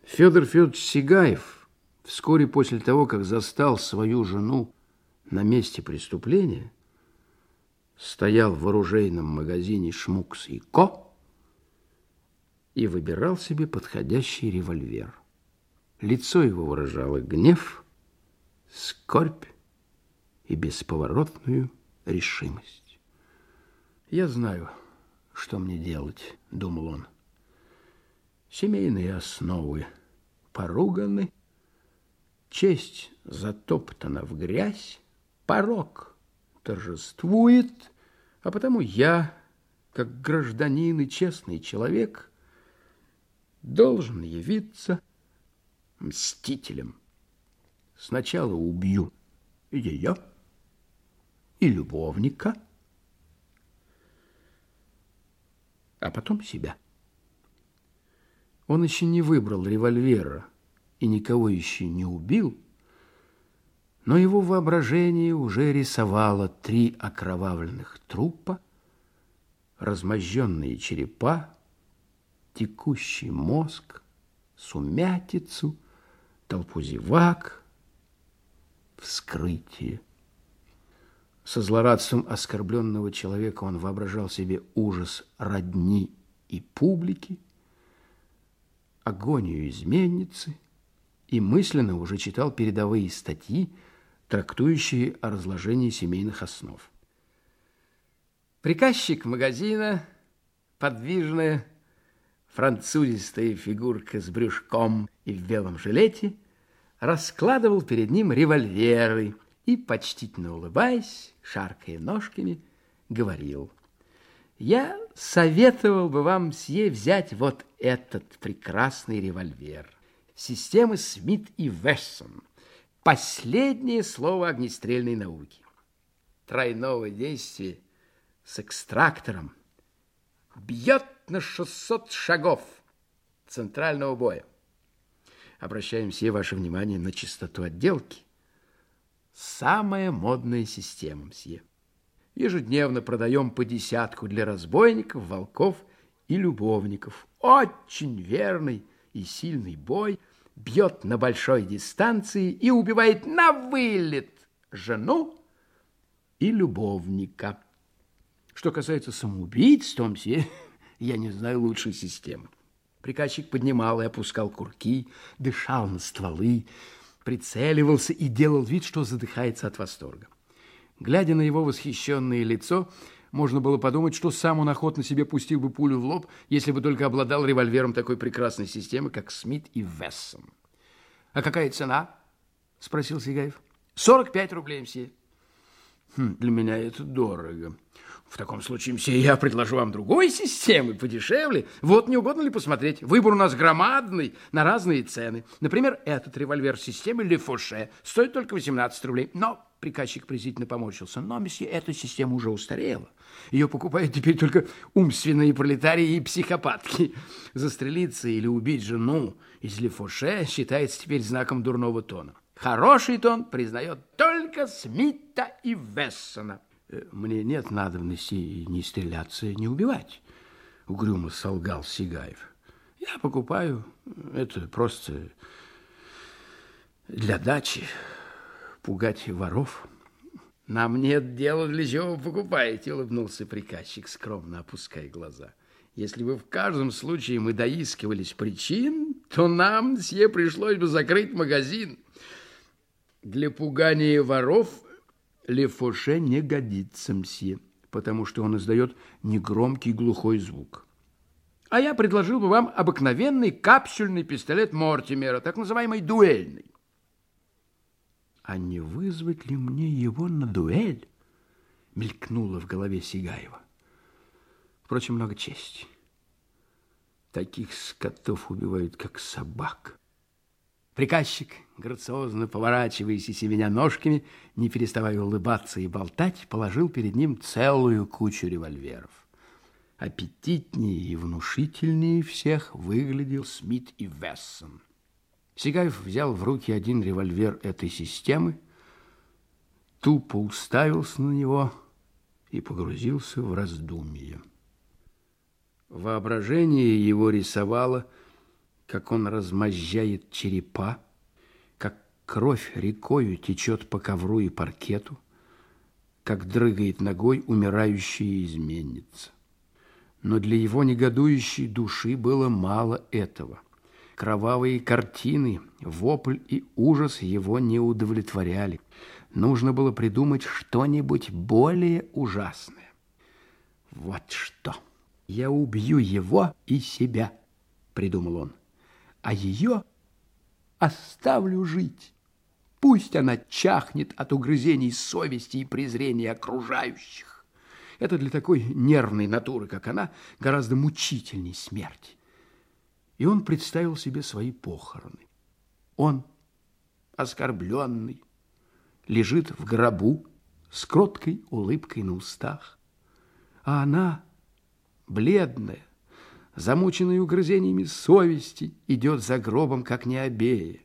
Федор Федорович Сигаев вскоре после того, как застал свою жену на месте преступления, стоял в оружейном магазине «Шмукс и Ко» и выбирал себе подходящий револьвер. Лицо его выражало гнев, скорбь и бесповоротную решимость. «Я знаю, что мне делать», — думал он. «Семейные основы поруганы, честь затоптана в грязь, порок торжествует, а потому я, как гражданин и честный человек, должен явиться мстителем. Сначала убью ее и любовника, а потом себя». Он еще не выбрал револьвера и никого еще не убил, но его воображение уже рисовало 3 окровавленных трупа, размозженные черепа, текущий мозг, сумятицу, толпу зевак, вскрытие. Со злорадством оскорбленного человека он воображал себе ужас родни и публики, агонию изменницы и мысленно уже читал передовые статьи, трактующие о разложении семейных основ. Приказчик магазина, подвижная, французистая фигурка с брюшком и в белом жилете, раскладывал перед ним револьверы и, почтительно улыбаясь, шаркая ножками, говорил: «Я советовал бы вам, мсье, взять вот этот прекрасный револьвер системы Смит и Вессон. Последнее слово огнестрельной науки. Тройного действия с экстрактором. Бьет на 600 шагов центрального боя. Обращаем все ваше внимание на чистоту отделки. Самая модная система, мсье. Ежедневно продаем по 10 для разбойников, волков и любовников. Очень верный и сильный бой, бьет на большой дистанции и убивает на вылет жену и любовника. Что касается самоубийц, то, мсье, я не знаю лучшей системы». Приказчик поднимал и опускал курки, дышал на стволы, прицеливался и делал вид, что задыхается от восторга. Глядя на его восхищенное лицо, можно было подумать, что сам он охотно себе пустил бы пулю в лоб, если бы только обладал револьвером такой прекрасной системы, как Смит и Вессон. «А какая цена?» – спросил Сигаев. 45 рублей, мсье. Для меня это дорого. В таком случае, мсье, я предложу вам другой системы, подешевле. Вот не угодно ли посмотреть? Выбор у нас громадный, на разные цены. Например, этот револьвер системы Ле Фоше стоит только 18 рублей. Но приказчик презрительно поморщился. Но, месье, эта система уже устарела. Ее покупают теперь только умственные пролетарии и психопатки. Застрелиться или убить жену из Ле Фоше считается теперь знаком дурного тона. Хороший тон признает только Смита и Вессона. Мне нет надобности ни стреляться, ни убивать, угрюмо солгал Сигаев. Я покупаю это просто для дачи, пугать воров. Нам нет дела, для чего вы покупаете, улыбнулся приказчик, скромно опуская глаза. Если бы в каждом случае мы доискивались причин, то нам, мсье, пришлось бы закрыть магазин. Для пугания воров Ле Фоше не годится, мсье, потому что он издает негромкий глухой звук. А я предложил бы вам обыкновенный капсюльный пистолет Мортимера, так называемый дуэльный. А не вызвать ли мне его на дуэль? Мелькнуло в голове Сигаева. Впрочем, много чести. Таких скотов убивают, как собак. Приказчик, грациозно поворачиваясь и семеня ножками, не переставая улыбаться и болтать, положил перед ним целую кучу револьверов. Аппетитнее и внушительнее всех выглядел Смит и Вессон. Сигаев взял в руки один револьвер этой системы, тупо уставился на него и погрузился в раздумье. Воображение его рисовало, как он размозжает черепа, как кровь рекою течет по ковру и паркету, как дрыгает ногой умирающая изменница. Но для его негодующей души было мало этого. Кровавые картины, вопль и ужас его не удовлетворяли. Нужно было придумать что-нибудь более ужасное. «Вот что! Я убью его и себя», — придумал он, «а ее оставлю жить. Пусть она чахнет от угрызений совести и презрения окружающих. Это для такой нервной натуры, как она, гораздо мучительней смерти». И он представил себе свои похороны. Он, оскорбленный, лежит в гробу с кроткой улыбкой на устах, а она, бледная, замученная угрызениями совести, идет за гробом, как необея,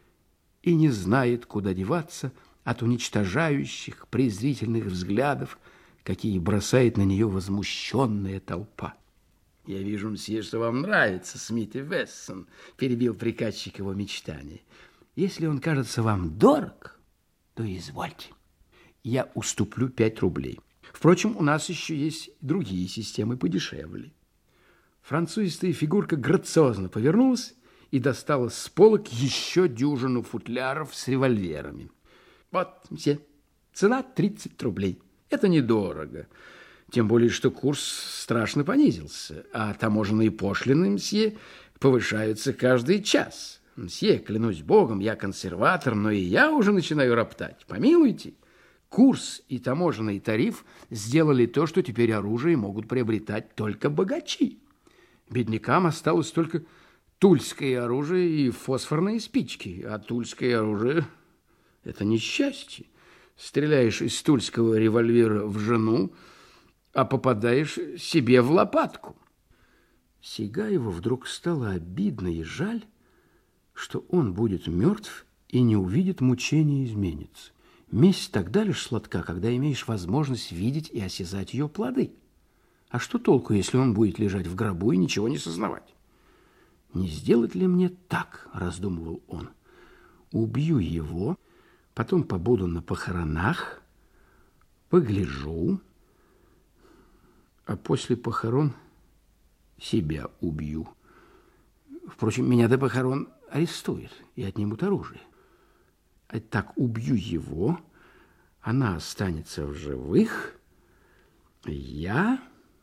и не знает, куда деваться от уничтожающих, презрительных взглядов, какие бросает на нее возмущенная толпа. «Я вижу, мсье, что вам нравится Смит и Вессон», — перебил приказчик его мечтания. «Если он кажется вам дорог, то извольте. Я уступлю 5 рублей. Впрочем, у нас еще есть другие системы подешевле». Французистая фигурка грациозно повернулась и достала с полок еще дюжину футляров с револьверами. «Вот, мсье, цена 30 рублей. Это недорого. Тем более, что курс страшно понизился, а таможенные пошлины, мсье, повышаются каждый час. Мсье, клянусь богом, я консерватор, но и я уже начинаю роптать. Помилуйте, курс и таможенный тариф сделали то, что теперь оружие могут приобретать только богачи. Беднякам осталось только тульское оружие и фосфорные спички, а тульское оружие – это несчастье. Стреляешь из тульского револьвера в жену, а попадаешь себе в лопатку». Сигаеву вдруг стало обидно и жаль, что он будет мертв и не увидит мучения изменницы. Месть тогда лишь сладка, когда имеешь возможность видеть и осязать ее плоды. А что толку, если он будет лежать в гробу и ничего не сознавать? «Не сделать ли мне так?» – раздумывал он. «Убью его, потом побуду на похоронах, погляжу, а после похорон себя убью. Впрочем, меня до похорон арестуют и отнимут оружие. А так убью его, она останется в живых, я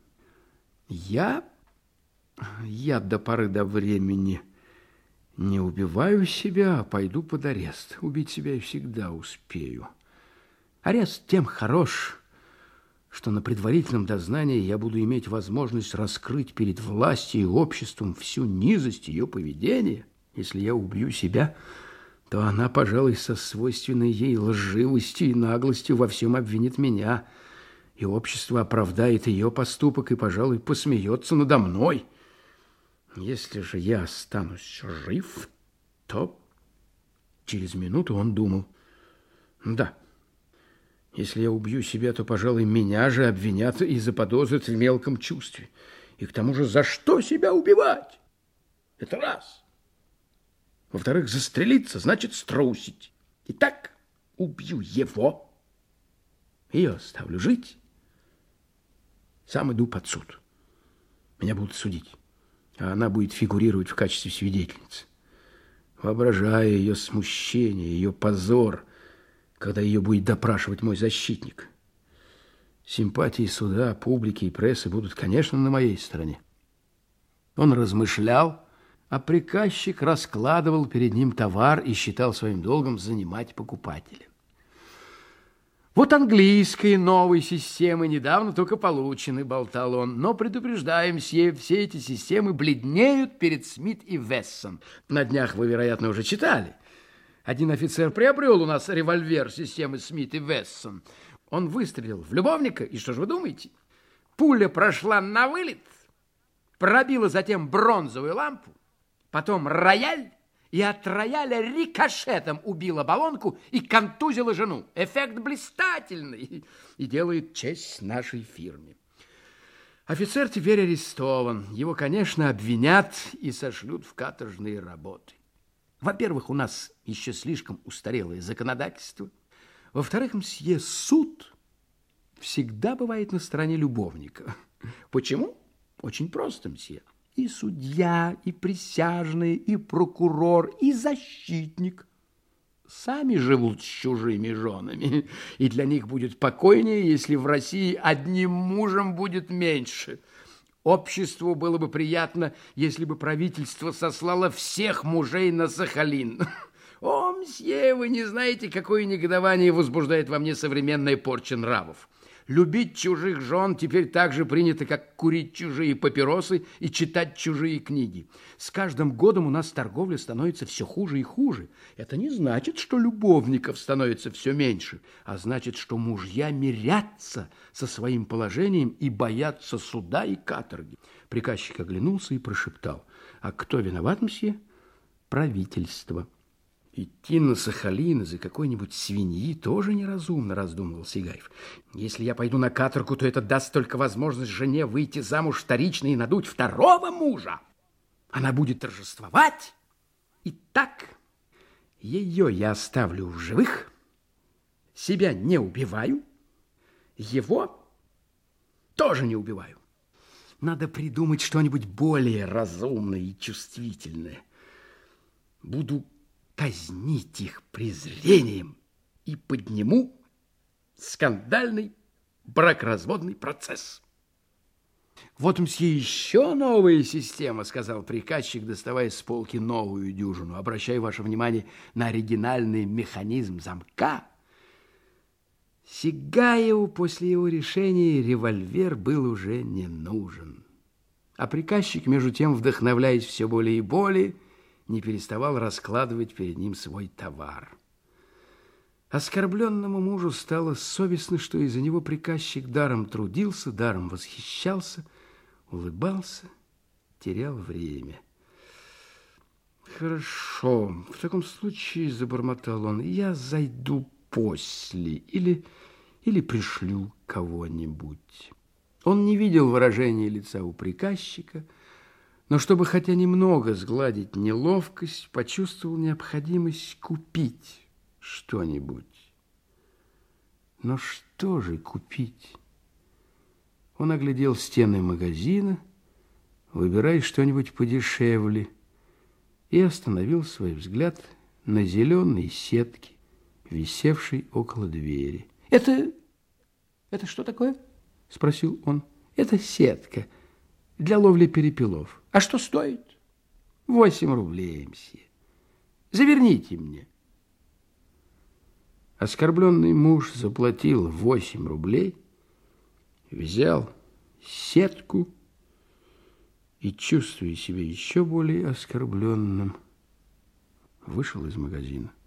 до поры до времени не убиваю себя, а пойду под арест. Убить себя я всегда успею. Арест тем хорош, что на предварительном дознании я буду иметь возможность раскрыть перед властью и обществом всю низость ее поведения. Если я убью себя, то она, пожалуй, со свойственной ей лживостью и наглостью во всем обвинит меня, и общество оправдает ее поступок и, пожалуй, посмеется надо мной. Если же я останусь жив, то...» Через минуту он думал: «Да, если я убью себя, то, пожалуй, меня же обвинят и заподозрят в мелком чувстве. И к тому же, за что себя убивать? Это раз. Во-вторых, застрелиться значит струсить. Итак, убью его, ее оставлю жить, сам иду под суд. Меня будут судить, а она будет фигурировать в качестве свидетельницы. Воображая ее смущение, ее позор, когда ее будет допрашивать мой защитник. Симпатии суда, публики и прессы будут, конечно, на моей стороне». Он размышлял, а приказчик раскладывал перед ним товар и считал своим долгом занимать покупателя. «Вот английские новые системы недавно только получены», — болтал он. «Но предупреждаем, все эти системы бледнеют перед Смит и Вессон. На днях вы, вероятно, уже читали. Один офицер приобрел у нас револьвер системы Смит и Вессон. Он выстрелил в любовника, и что же вы думаете? Пуля прошла на вылет, пробила затем бронзовую лампу, потом рояль, и от рояля рикошетом убила баллонку и контузила жену. Эффект блистательный и делает честь нашей фирме. Офицер теперь арестован. Его, конечно, обвинят и сошлют в каторжные работы. Во-первых, у нас еще слишком устарелое законодательство. Во-вторых, мсье, суд всегда бывает на стороне любовника. Почему? Очень просто, мсье. И судья, и присяжные, и прокурор, и защитник сами живут с чужими женами, и для них будет покойнее, если в России одним мужем будет меньше. Обществу было бы приятно, если бы правительство сослало всех мужей на Сахалин. О, мсье, вы не знаете, какое негодование возбуждает во мне современная порча нравов. Любить чужих жен теперь так же принято, как курить чужие папиросы и читать чужие книги. С каждым годом у нас торговля становится все хуже и хуже. Это не значит, что любовников становится все меньше, а значит, что мужья мирятся со своим положением и боятся суда и каторги. Приказчик оглянулся и прошептал: «А кто виноват, мсье? Правительство». Идти на Сахалин из-за какой-нибудь свиньи тоже неразумно, раздумывал Сигаев. Если я пойду на каторгу, то это даст только возможность жене выйти замуж вторично и надуть второго мужа. Она будет торжествовать. И так ее я оставлю в живых, себя не убиваю, его тоже не убиваю. Надо придумать что-нибудь более разумное и чувствительное. Буду казнить их презрением и подниму скандальный бракоразводный процесс. Вот, мсье, еще новая система, сказал приказчик, доставая с полки новую дюжину. Обращаю ваше внимание на оригинальный механизм замка. Сигаеву после его решения револьвер был уже не нужен. А приказчик, между тем, вдохновляясь все более и более, не переставал раскладывать перед ним свой товар. Оскорбленному мужу стало совестно, что из-за него приказчик даром трудился, даром восхищался, улыбался, терял время. «Хорошо, в таком случае, — забормотал он, — я зайду после или пришлю кого-нибудь». Он не видел выражения лица у приказчика, но чтобы хотя немного сгладить неловкость, почувствовал необходимость купить что-нибудь. Но что же купить? Он оглядел стены магазина, выбирая что-нибудь подешевле, и остановил свой взгляд на зеленой сетке, висевшей около двери. Это что такое? — спросил он. Это сетка для ловли перепелов. А что стоит? 8 рублей, мсье. Заверните мне. Оскорбленный муж заплатил 8 рублей, взял сетку и, чувствуя себя еще более оскорбленным, вышел из магазина.